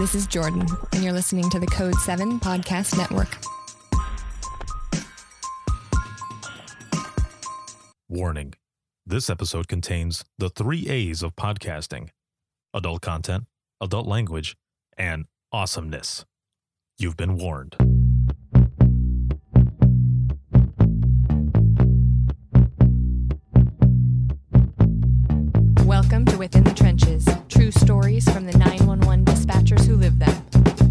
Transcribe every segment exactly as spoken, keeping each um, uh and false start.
this is Jordan, and you're listening to the Code seven Podcast Network. Warning. This episode contains the three A's of podcasting: adult content, adult language, and awesomeness. You've been warned. Welcome to Within the Trenches, true stories from the nine one one dispatchers who live them.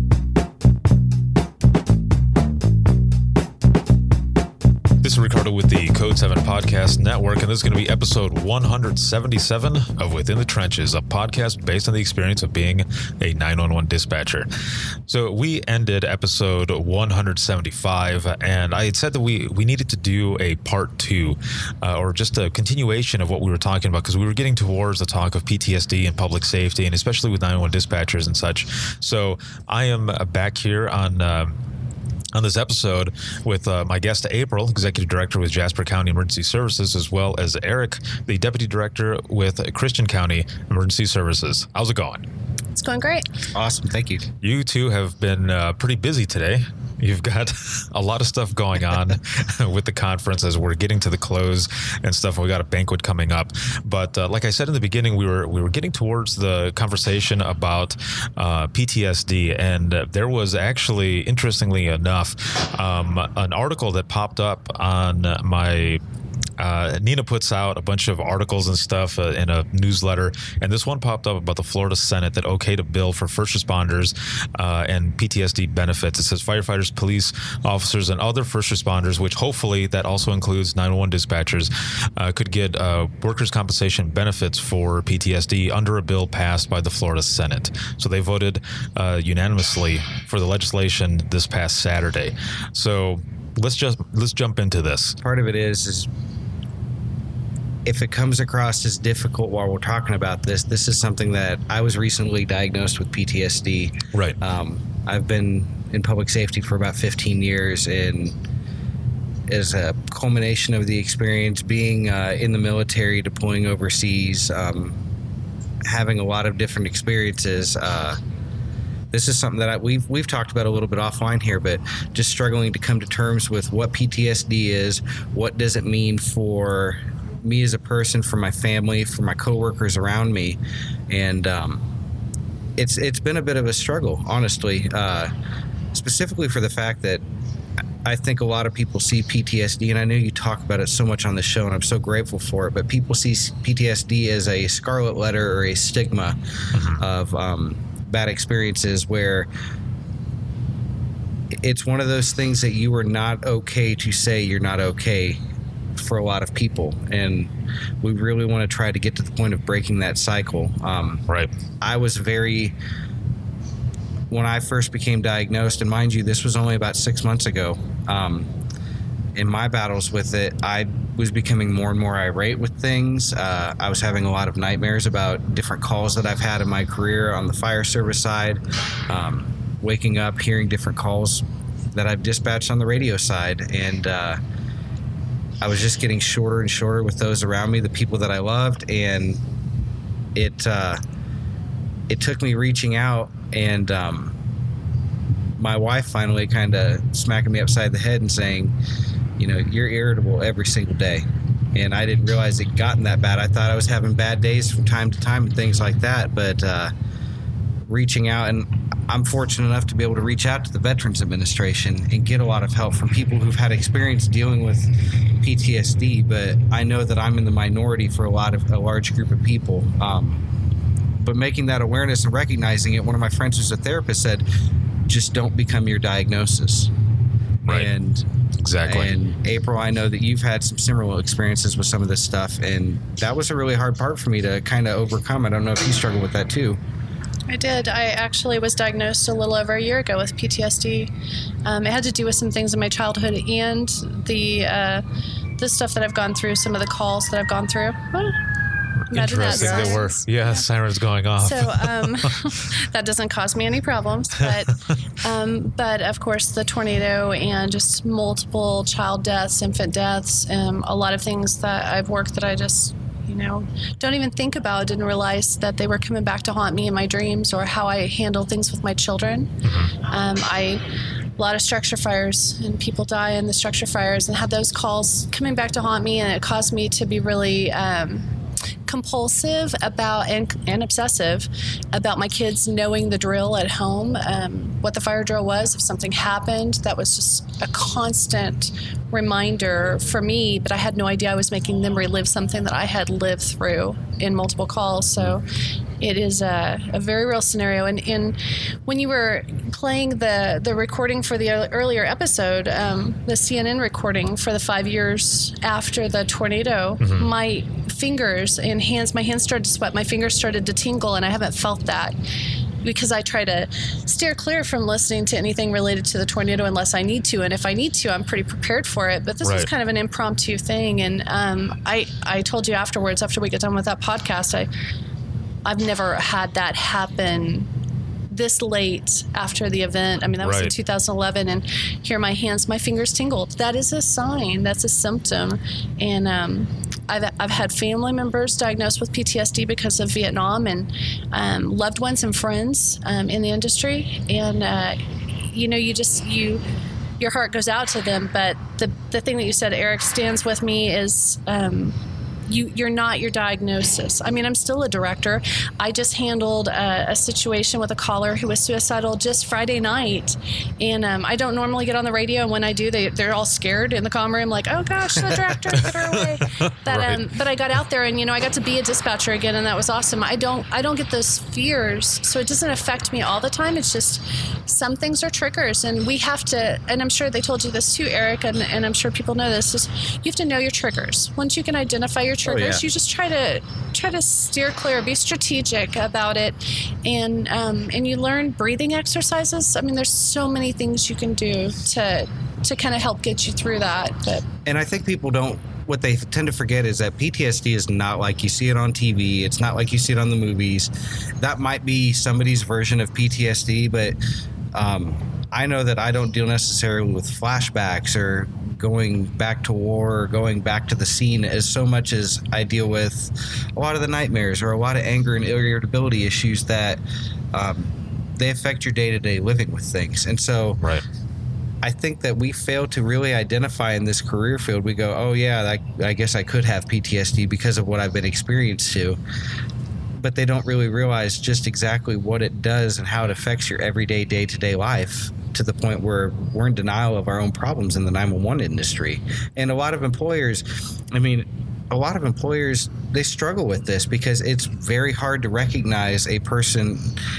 This is Ricardo with the Code seven Podcast Network, and this is going to be episode one seventy-seven of Within the Trenches, a podcast based on the experience of being a nine one one dispatcher. So we ended episode one seventy-five, and I had said that we, we needed to do a part two, uh, or just a continuation of what we were talking about, because we were getting towards the talk of P T S D and public safety, and especially with nine one one dispatchers and such. So I am back here on... Uh, on this episode with uh, my guest April, Executive Director with Jasper County Emergency Services, as well as Eric, the Deputy Director with Christian County Emergency Services. How's it going? It's going great. Awesome. Thank you. You two have been uh, pretty busy today. You've got a lot of stuff going on with the conference as we're getting to the close and stuff. We got a banquet coming up, but uh, like I said in the beginning, we were we were getting towards the conversation about uh, P T S D, and uh, there was actually, interestingly enough, um, an article that popped up on my. Uh, Nina puts out a bunch of articles and stuff uh, in a newsletter, and this one popped up about the Florida Senate that okayed a bill for first responders uh, and P T S D benefits. It says firefighters, police officers, and other first responders, which hopefully that also includes nine one one dispatchers, uh, could get uh, workers' compensation benefits for P T S D under a bill passed by the Florida Senate. So they voted uh, unanimously for the legislation this past Saturday. So let's just let's jump into this. Part of it is is. If it comes across as difficult while we're talking about this, this is something that I was recently diagnosed with P T S D. Right. Um, I've been in public safety for about fifteen years, and as a culmination of the experience being uh, in the military, deploying overseas, um, having a lot of different experiences, uh, this is something that I, we've we've talked about a little bit offline here, but just struggling to come to terms with what P T S D is, what does it mean for me as a person, for my family, for my coworkers around me, and um, it's it's been a bit of a struggle, honestly, uh, specifically for the fact that I think a lot of people see P T S D, and I know you talk about it so much on the show, and I'm so grateful for it, but people see P T S D as a scarlet letter or a stigma mm-hmm. of um, bad experiences, where it's one of those things that you are not okay to say you're not okay for a lot of people, and we really want to try to get to the point of breaking that cycle. Um, right. I was very, when I first became diagnosed, and mind you, this was only about six months ago, um, in my battles with it, I was becoming more and more irate with things. Uh, I was having a lot of nightmares about different calls that I've had in my career on the fire service side, um, waking up, hearing different calls that I've dispatched on the radio side, and uh, I was just getting shorter and shorter with those around me, the people that I loved, and it uh, it took me reaching out, and um, my wife finally kind of smacking me upside the head and saying, you know, you're irritable every single day. And I didn't realize it gotten that bad. I thought I was having bad days from time to time and things like that, but uh, reaching out, and I'm fortunate enough to be able to reach out to the Veterans Administration and get a lot of help from people who've had experience dealing with P T S D, but I know that I'm in the minority for a lot of a large group of people. Um, but making that awareness and recognizing it, one of my friends who's a therapist said, just don't become your diagnosis. Right. And exactly. And April, I know that you've had some similar experiences with some of this stuff, and that was a really hard part for me to kind of overcome. I don't know if you struggle with that too. I did. I actually was diagnosed a little over a year ago with P T S D. Um, it had to do with some things in my childhood and the uh, the stuff that I've gone through, some of the calls that I've gone through. Well, Interesting. That there were, yeah, yeah, sirens going off. So um, that doesn't cause me any problems. But, um, but of course, the tornado and just multiple child deaths, infant deaths, um, a lot of things that I've worked that I just, you know, don't even think about, didn't realize that they were coming back to haunt me in my dreams, or how I handle things with my children. Mm-hmm. Um, I, a lot of structure fires, and people die in the structure fires, and had those calls coming back to haunt me, and it caused me to be really um, compulsive about and, and obsessive about my kids knowing the drill at home, um, what the fire drill was. If something happened, that was just a constant reminder for me, but I had no idea I was making them relive something that I had lived through in multiple calls. So it is a, a very real scenario. And, and when you were playing the, the recording for the earlier episode, um, the C N N recording for the five years after the tornado, mm-hmm. my fingers and hands, my hands started to sweat, my fingers started to tingle, and I haven't felt that because I try to steer clear from listening to anything related to the tornado unless I need to. And if I need to, I'm pretty prepared for it. But this right. was kind of an impromptu thing. And um, I, I told you afterwards, after we get done with that podcast, I, I've never had that happen this late after the event. I mean, that was right. in two thousand eleven, and here my hands, my fingers tingled. That is a sign. That's a symptom. And um, I've, I've had family members diagnosed with P T S D because of Vietnam, and um, loved ones and friends um, in the industry. And, uh, you know, you just, you, your heart goes out to them. But the, the thing that you said, Eric, stands with me is, um, You, you're not your diagnosis. I mean, I'm still a director. I just handled a, a situation with a caller who was suicidal just Friday night. And um, I don't normally get on the radio. And when I do, they, they're all scared in the comm room, like, oh, gosh, the director, get her away. But, right. um, but I got out there, and, you know, I got to be a dispatcher again, and that was awesome. I don't, I don't get those fears, so it doesn't affect me all the time. It's just some things are triggers, and we have to, and I'm sure they told you this too, Eric, and, and I'm sure people know this, is you have to know your triggers. Once you can identify your triggers, oh, yeah. you just try to try to steer clear, be strategic about it, and um, and you learn breathing exercises. I mean, there's so many things you can do to to kind of help get you through that. But and I think people don't. What they tend to forget is that P T S D is not like you see it on T V. It's not like you see it on the movies. That might be somebody's version of P T S D, but um, I know that I don't deal necessarily with flashbacks or going back to war or going back to the scene as so much as I deal with a lot of the nightmares or a lot of anger and irritability issues that um, they affect your day-to-day living with things. And so right. I think that we fail to really identify in this career field. We go, oh, yeah, I, I guess I could have P T S D because of what I've been experienced to. But they don't really realize just exactly what it does and how it affects your everyday, day-to-day life, to the point where we're in denial of our own problems in the nine one one industry. And a lot of employers, I mean, a lot of employers, they struggle with this because it's very hard to recognize a person.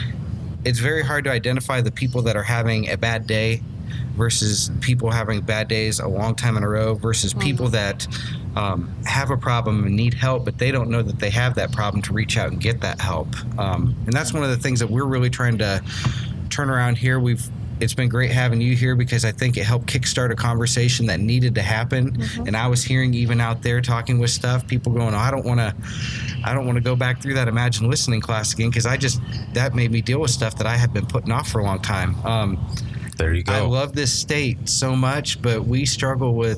It's very hard to identify the people that are having a bad day versus people having bad days a long time in a row versus people that um, have a problem and need help, but they don't know that they have that problem to reach out and get that help. Um, and that's one of the things that we're really trying to turn around here. We've It's been great having you here because I think it helped kickstart a conversation that needed to happen. Mm-hmm. And I was hearing even out there talking with stuff, people going, oh, I don't want to, I don't want to go back through that Imagine Listening class again because I just, that made me deal with stuff that I had been putting off for a long time. Um, there you go. I love this state so much, but we struggle with,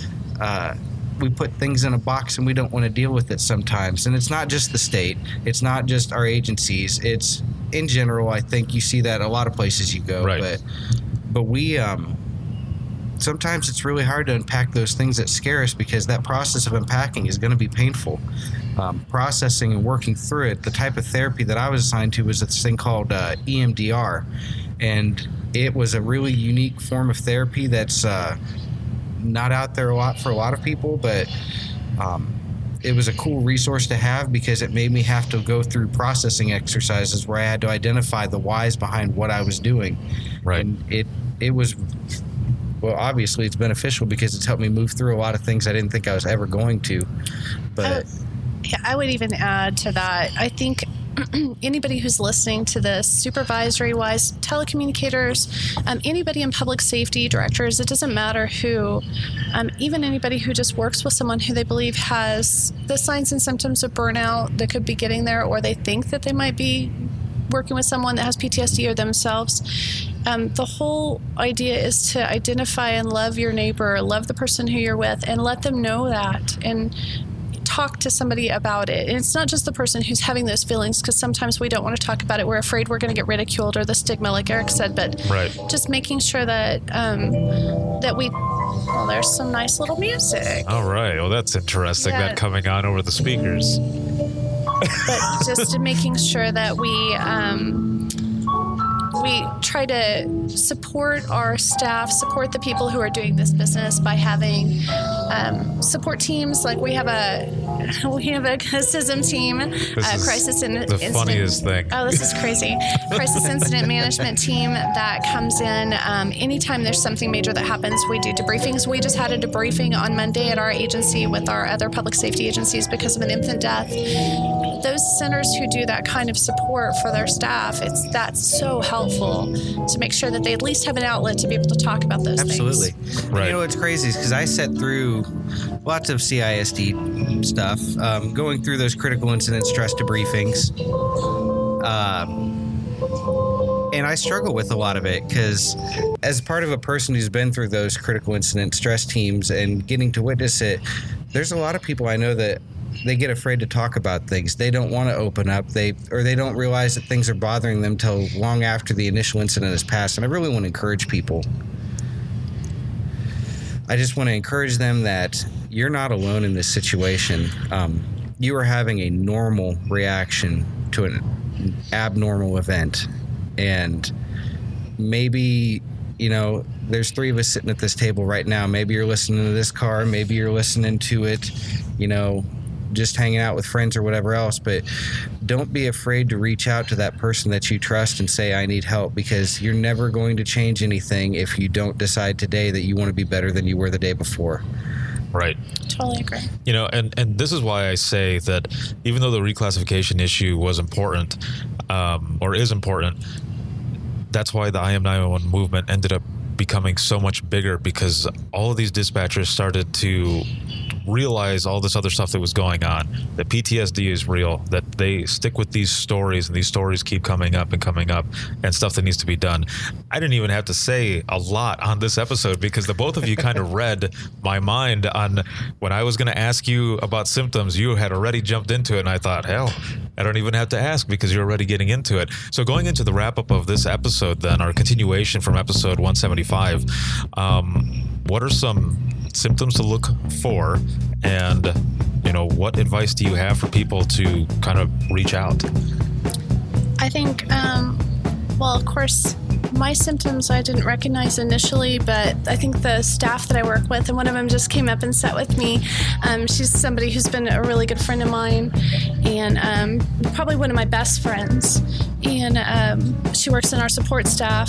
uh, we put things in a box and we don't want to deal with it sometimes. And it's not just the state. It's not just our agencies. It's in general. I think you see that a lot of places you go, right. but, but we, um, sometimes it's really hard to unpack those things that scare us because that process of unpacking is going to be painful. Um, processing and working through it. The type of therapy that I was assigned to was this thing called uh, E M D R. And it was a really unique form of therapy that's, uh, not out there a lot for a lot of people, but um, it was a cool resource to have because it made me have to go through processing exercises where I had to identify the whys behind what I was doing. Right. And it it was, well, obviously it's beneficial because it's helped me move through a lot of things I didn't think I was ever going to. But I would, yeah, I would even add to that. I think anybody who's listening to this, supervisory-wise, telecommunicators, um, anybody in public safety, directors, it doesn't matter who, um, even anybody who just works with someone who they believe has the signs and symptoms of burnout that could be getting there, or they think that they might be working with someone that has P T S D or themselves. Um, the whole idea is to identify and love your neighbor, love the person who you're with, and let them know that. And talk to somebody about it. And it's not just the person who's having those feelings, because sometimes we don't want to talk about it. We're afraid we're going to get ridiculed or the stigma, like Eric said. But right. just making sure that um, that we, well, there's some nice little music. All right. Well, that's interesting, Yeah. that coming on over the speakers. But just making sure that we um, we try to support our staff, support the people who are doing this business by having um, support teams. Like we have a we have a C I S M team, uh, This crisis is in, the incident. funniest thing. Oh, this is crazy. Crisis incident management team that comes in um, anytime there's something major that happens. We do debriefings. We just had a debriefing on Monday at our agency with our other public safety agencies because of an infant death. Those centers who do that kind of support for their staff, it's that's so helpful to make sure that they at least have an outlet to be able to talk about those Absolutely. things. Right. You know what's crazy is because I sat through lots of C I S D stuff, um, going through those critical incident stress debriefings. Um, and I struggle with a lot of it because as part of a person who's been through those critical incident stress teams and getting to witness it, there's a lot of people I know that they get afraid to talk about things. They don't want to open up. They or they don't realize that things are bothering them till long after the initial incident has passed. And I really want to encourage people. I just want to encourage them that you're not alone in this situation. Um, you are having a normal reaction to an abnormal event. And maybe, you know, there's three of us sitting at this table right now. Maybe you're listening to this car. Maybe you're listening to it, you know, just hanging out with friends or whatever else. But don't be afraid to reach out to that person that you trust and say, I need help, because you're never going to change anything if you don't decide today that you want to be better than you were the day before. Right. Totally agree. You know, and, and this is why I say that even though the reclassification issue was important, um, or is important, that's why the I am nine one one movement ended up becoming so much bigger, because all of these dispatchers started to realize all this other stuff that was going on, that P T S D is real, that they stick with these stories, and these stories keep coming up and coming up, and stuff that needs to be done. I didn't even have to say a lot on this episode, because the both of you kind of read my mind on when I was going to ask you about symptoms. You had already jumped into it, and I thought, hell, I don't even have to ask because you're already getting into it. So going into the wrap up of this episode, then, our continuation from episode one seventy-five, um, what are some symptoms to look for, and you know, what advice do you have for people to kind of reach out? I think, um, well, of course, my symptoms I didn't recognize initially, but I think the staff that I work with, and one of them just came up and sat with me. Um, she's somebody who's been a really good friend of mine, and um, probably one of my best friends. And um, she works in our support staff.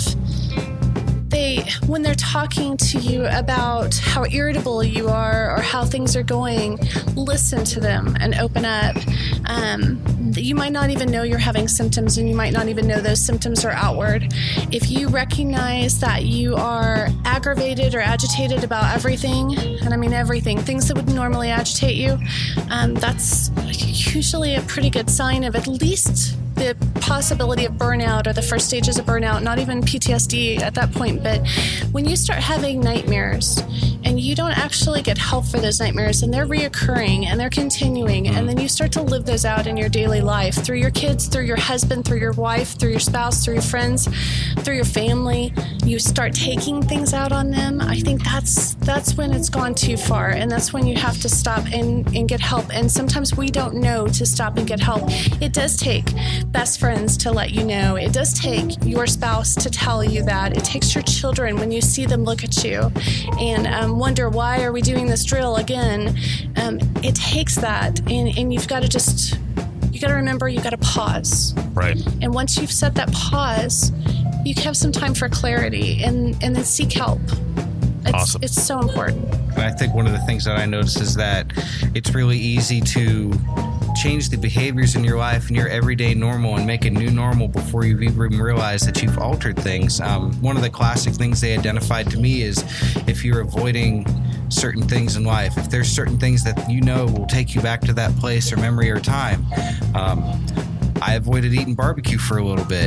They, when they're talking to you about how irritable you are or how things are going, listen to them and open up. Um, you might not even know you're having symptoms, and you might not even know those symptoms are outward. If you recognize that you are aggravated or agitated about everything, and I mean everything, things that would normally agitate you, um, that's usually a pretty good sign of at least the possibility of burnout or the first stages of burnout, not even P T S D at that point. But when you start having nightmares and you don't actually get help for those nightmares, and they're reoccurring and they're continuing, and then you start to live those out in your daily life through your kids, through your husband, through your wife, through your spouse, through your friends, through your family, you start taking things out on them. I think that's that's when it's gone too far, and that's when you have to stop and, and get help. And sometimes we don't know to stop and get help. It does take best friends to let you know. It does take your spouse to tell you that. It takes your children when you see them look at you and um, wonder, why are we doing this drill again? Um, it takes that, and, and you've got to just, you got to remember, you got to pause. Right. And once you've set that pause, you can have some time for clarity, and, and then seek help. It's, Awesome. It's so important. And I think one of the things that I noticed is that it's really easy to change the behaviors in your life and your everyday normal and make a new normal before you've even realized that you've altered things. Um, one of the classic things they identified to me is if you're avoiding certain things in life, if there's certain things that you know will take you back to that place or memory or time. Um, I avoided eating barbecue for a little bit.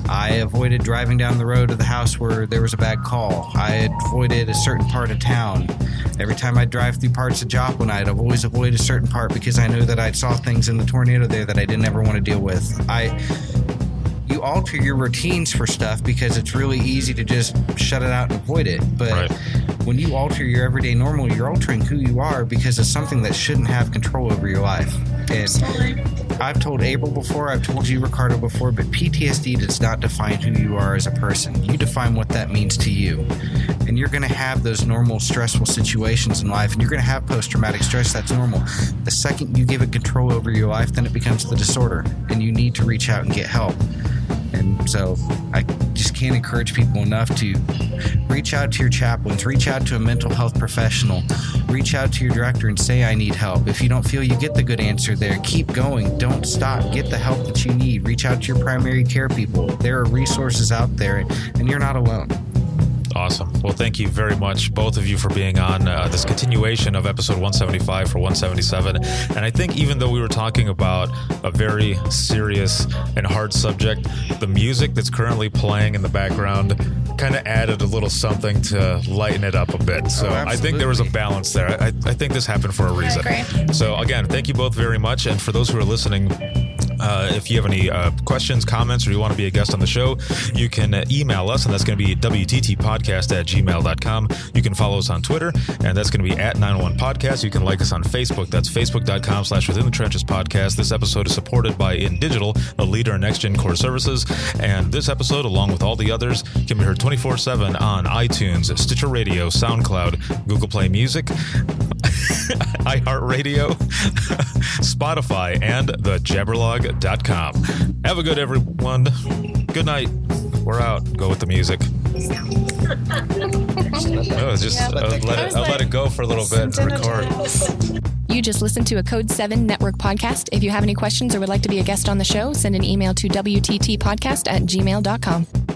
I avoided driving down the road to the house where there was a bad call. I avoided a certain part of town. Every time I drive through parts of Joplin, I'd always avoid a certain part because I knew that I saw things in the tornado there that I didn't ever want to deal with. I, you alter your routines for stuff because it's really easy to just shut it out and avoid it. But Right. when you alter your everyday normal, you're altering who you are because it's something that shouldn't have control over your life. And I've told April before, I've told you, Ricardo, before, but P T S D does not define who you are as a person. You define what that means to you. And you're going to have those normal stressful situations in life, and you're going to have post-traumatic stress. That's normal. The second you give it control over your life, then it becomes the disorder, and you need to reach out and get help. And so I just can't encourage people enough to reach out to your chaplains, reach out to a mental health professional, reach out to your director and say, I need help. If you don't feel you get the good answer there, keep going. Don't stop. Get the help that you need. Reach out to your primary care people. There are resources out there, and you're not alone. Awesome. Well, thank you very much, both of you, for being on uh, this continuation of episode one seventy-five for one seventy-seven. And I think even though we were talking about a very serious and hard subject, the music that's currently playing in the background kind of added a little something to lighten it up a bit. So Oh, I think there was a absolutely. balance there. I, I think this happened for a reason. agree. So again, thank you both very much. And for those who are listening, Uh, if you have any uh, questions, comments, or you want to be a guest on the show, you can uh, email us, and that's going to be W T T podcast at gmail dot com. You can follow us on Twitter, and that's going to be at nine one one podcast. You can like us on Facebook. That's facebook.com slash Within the Trenches podcast. This episode is supported by InDigital, a leader in next-gen core services. And this episode, along with all the others, can be heard twenty-four seven on iTunes, Stitcher Radio, SoundCloud, Google Play Music, iHeartRadio, Spotify, and the Jabberlog dot com. Have a good everyone. Good night. We're out. Go with the music. Oh, it's just Yeah, uh, but the- let I it, was I'll let like, it go for a little bit and record. You just listened to a Code seven Network podcast. If you have any questions or would like to be a guest on the show, send an email to W T T podcast at gmail dot com.